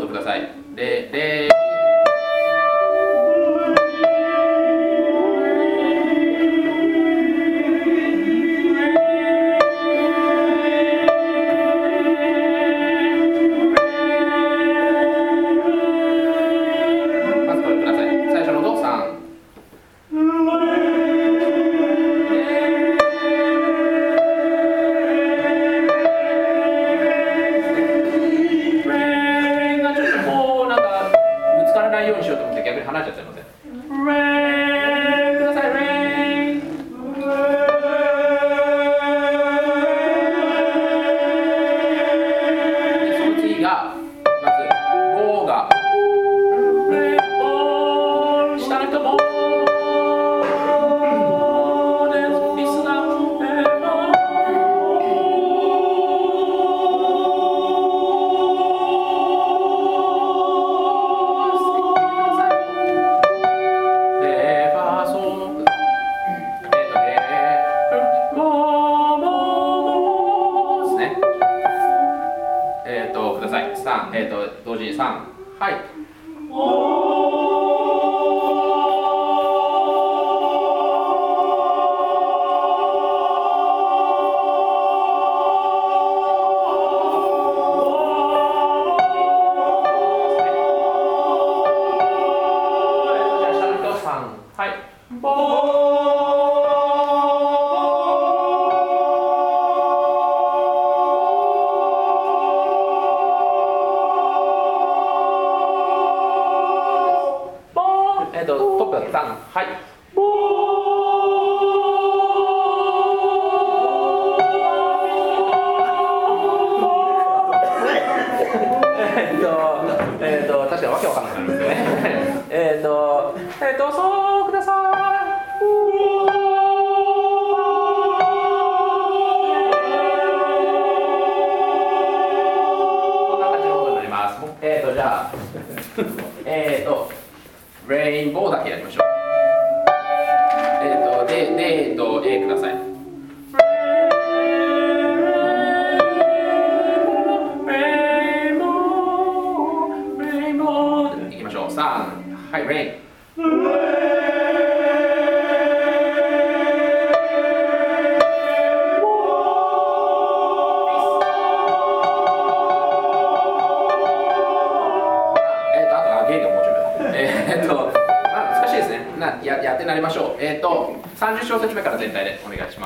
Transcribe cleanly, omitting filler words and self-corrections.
ドください。レまずこれください。最初のド3。ないようにしようと思って逆に離れちゃってるので、レイください。レイでその次がまずボーがレイボー下の人ボーでリスナーください。同時に3、はい。じゃあ下の人3、はい。トップだったはい。確かにわけわかんなくなりますね。そうください。こんな感じのことになります。じゃあレインボーだけやりましょう。A ください。レインボーいきましょう。3、はい、レイン。難しいですね。やってなりましょう。30小節目から全体でお願いします。